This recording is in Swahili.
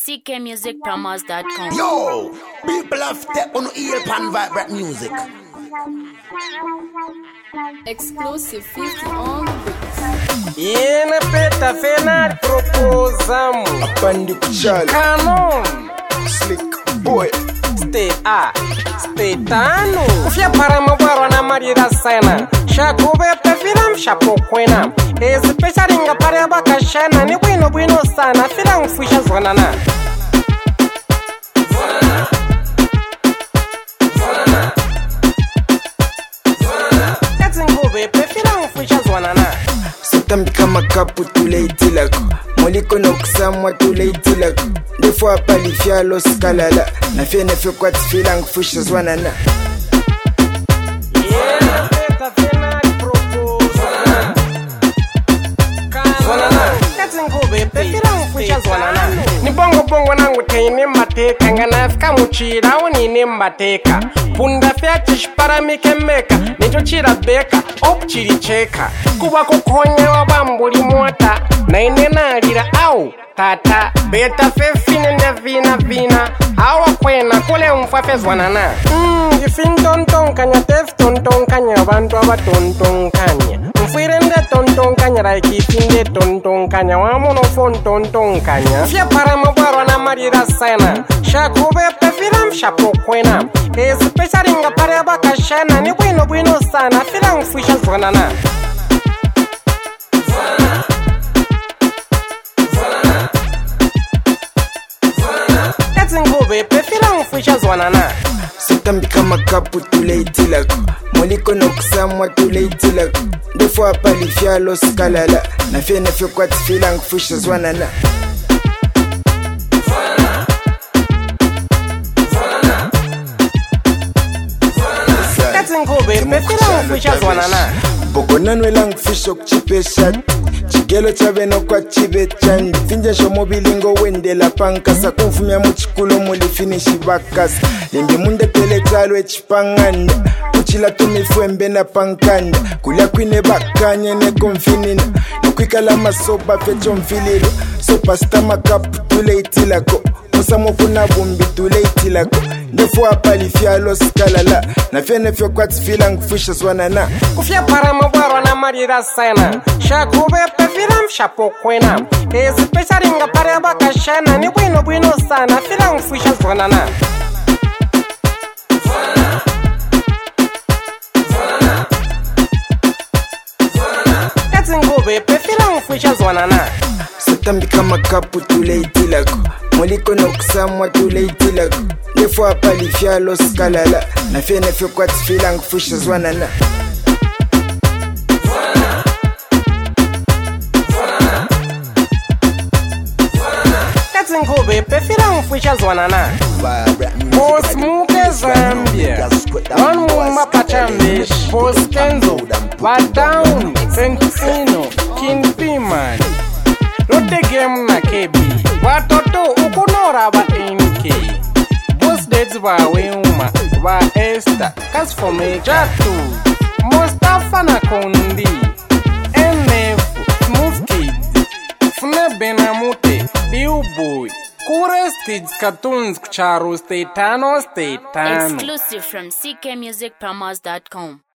ckmusicpromos.com. Yo, people of step on ear pan vibrate music. Exclusive 50 on the beats. Yena peta fena proposam Apandi kuchali Canon Slick boy Stay Stay tano Ufia para mabaro na marira sana Shakube pefiram shapo kwena Ezi pesa ringa pare abakashana Ni bueno sana Fila mfisha zonana Sotambi kama kapu tuleitilako Moliko na kusamwa tuleitilako Defo apali fialo skalala Na fie nefe kwa tifila ngufusha zwanana Yena peta fena proposam Zwanana Ngube pefira mfusha zwanana Ni bongo nangu teine mateka Nganafika muchira unine mateka Punda fya chishpara mikemeka Nicho chira beka op chiri cheka Kuba kukonye wabambuli mwata Na ine nalira au tata Beta fe fine nde vina Awa kwena kule mfafe zwanana Gifin tontonkanya tef tontonkanya Bantu aba tontonkanya Mfire nde tontonkanya Raiki finde tontonkanya Wamono fon tontonkanya Fia para mabaro na marira sana Shakube pefiram shapo kwena Ezi pesa ringa pare abakashana Ni bueno sana Fila mfisha zwanana Ngube pefira mfisha zwanana Sotambi kama kapu tuleitilako Moliko na kusamwa tuleitilako Defo apali fialo skalala Na fie nefe kwa tifila ngufusha zwanana Ngube pefira mfisha zwanana Boko nanwela ngufisho kuchipesha Chigelo chaveno kwa chive chandi Finja shomo bilingo wendela pankasa Kumfumia muchikulo muli finishi bakasa Limbi munde tele talwe chipanganda Kuchila tumifwembe na pankanda Kulia kwine bakanye ne konfinina Nukwikala masoba fecho mfililo Sopa stama kapu tuleitilako Musa mokuna bumbi tuleitilako Defo apali fialo skalala Na fie nefyo kwa tifila ngufusha zwanana Kufia para mabaro na marira sana Shakube pefiram shapo kwena Ezi pesa ringa pare abakashana Ni bueno sana Fila mfisha zwanana Ngube pefira mfisha zwanana Sotambi kama kapu tuleitilako Moliko na kusamwa tuleitilako Defo apali fialo skalala Na fie nefe kwa tifila ngufusha zwanana Ngube pefira mfisha zwanana Vibrate music. Boss Muke Zambia One Mumba Pachambish Boss Kenzo Badown Sentino King Piman Lotte Game na Kebi Watoto ukunora ba NK Boss Deads ba Weuma Ba Esther Kas for me Jatu Mustafa na Kondi NF Smooth Kids Fune Benamute Billboy Kures Kids Cartoons Kucharu Stay Tano Exclusive from ckmusicpromos.com.